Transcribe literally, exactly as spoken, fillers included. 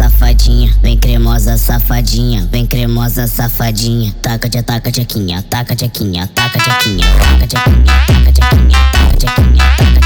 safadinha, vem cremosa safadinha, vem cremosa safadinha. Taca de taca de quinha, taca de quinha, taca de quinha, taca de quinha, taca de quinha, taca de quinha, taca de quinha.